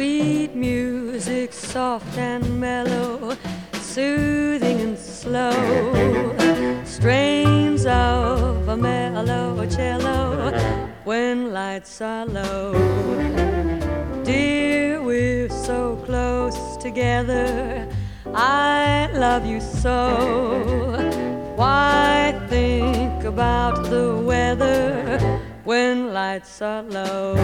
Sweet music, soft and mellow, soothing and slow, strains of a mellow cello when lights are low. Dear, we're so close together, I love you so. Why think about the weather when lights are low?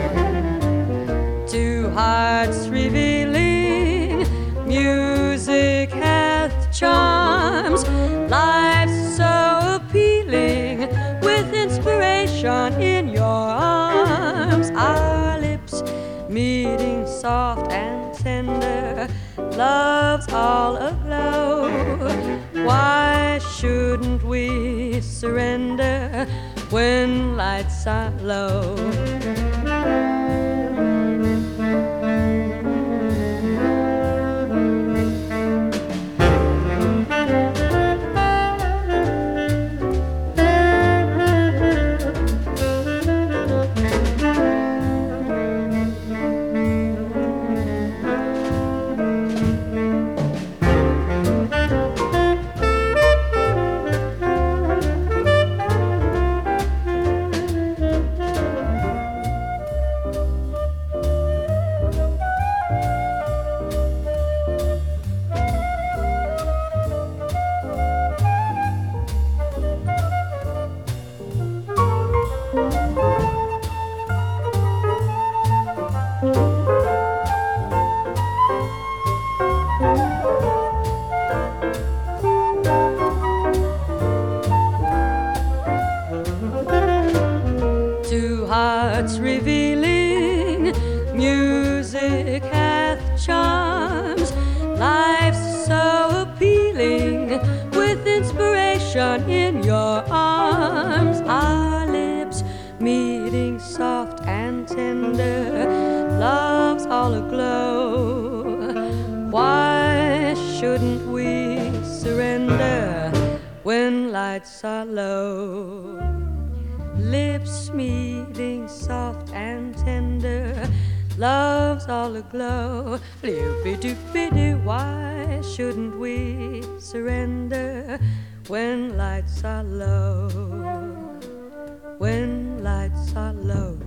Two hearts revealing, music hath charms, life's so appealing, with inspiration in your arms. Our lips meeting soft and tender, love's all aglow. Why shouldn't we surrender when lights are low? Two hearts revealing, music hath charms, life's so appealing, with inspiration in your arms. Our lips meeting soft and tender, love's all aglow. Why shouldn't we surrender when lights are low? Lips meeting soft and tender, love's all aglow. Loopy-doopy-doo, why shouldn't we surrender when lights are low? When lights are low.